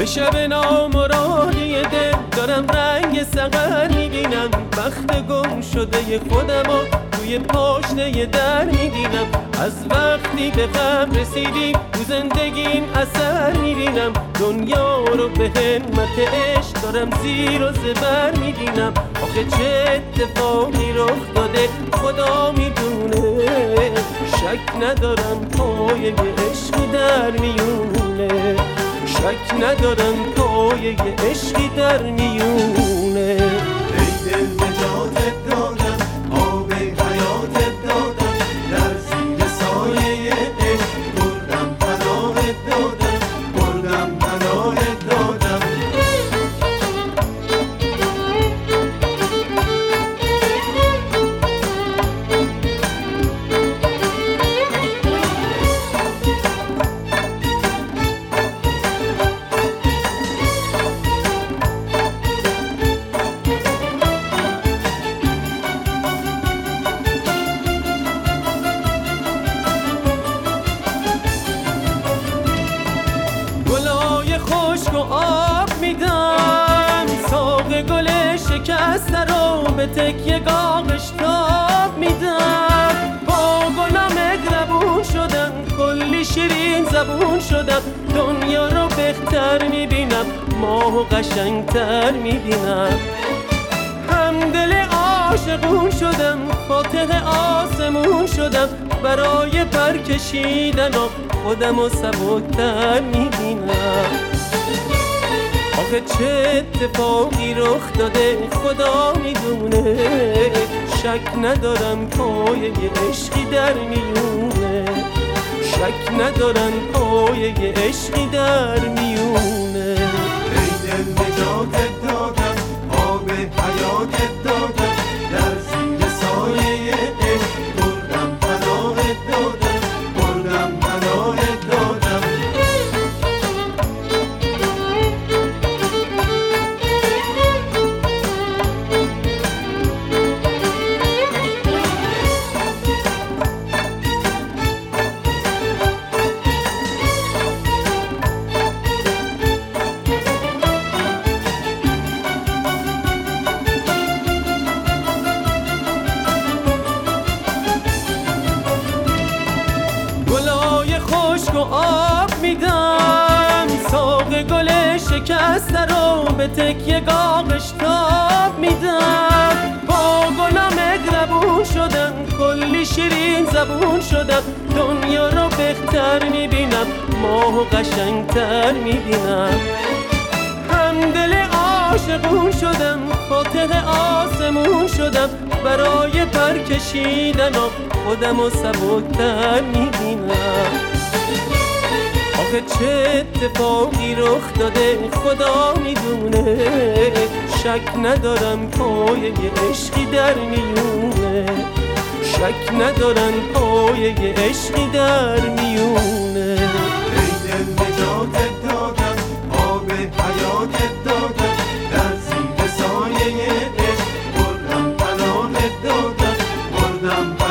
شب نامرادی دل دارم رنگ سقر میبینم، بخت گم شده خودمو توی پاشنه در میبینم. از وقتی به غم رسیدیم تو زندگیم اثر میبینم، دنیا رو به همت عشق دارم زیر و زبر میبینم. آخه چه اتفاقی رخ داده خدا میدونه، شک ندارم پایه عشقی در میونه، شک ندارم پایه عشقی در میونه. ای دل نجاتت دادم، آب حیاتت دادم، در زیر سایه عشق بردم پناهت دادم، بردم پناهت دادم. گلای خشک و آب میدم، ساق گل شکسته رو به تکیه گاهش تاب میدم. با گلام مهربون شدم، کلی شیرین زبون شدم، دنیا رو بهتر میبینم، ماهو قشنگتر میبینم. همدل عاشقون شدم، فاتح آسمون شدم، برای پر کشیدن و خودم و سبکتر میبینم. آخه چه اتفاقی رخ داده خدا میدونه، شک ندارم پایه عشقی در میونه، شک ندارم پایه عشقی در میونه. ای دل نجاتت دادم، آب حیاتت دادم، در زیر سایه عشق بردم پناهت دادم، بردم پناهت دادم. گلای خشک و آب میدم، ساق گل شکسته رو به تکیه گاهش تاب میدم. با گلام مهربون شدم، کلی شیرین زبون شدم، دنیا رو بهتر میبینم، ماهو قشنگتر میبینم. همدل عاشقون شدم، فاتح آسمون شدم، برای پر کشیدن و خودم و سبکتر میبینم. آخه چه اتفاقی رخ داده خدا میدونه، شک ندارم پایه عشقی در میونه، شک ندارم پایه عشقی در میونه. ای دل نجاتت دادم، آب حیاتت دادم، در زیر سایه عشق بردم پناهت دادم، بردم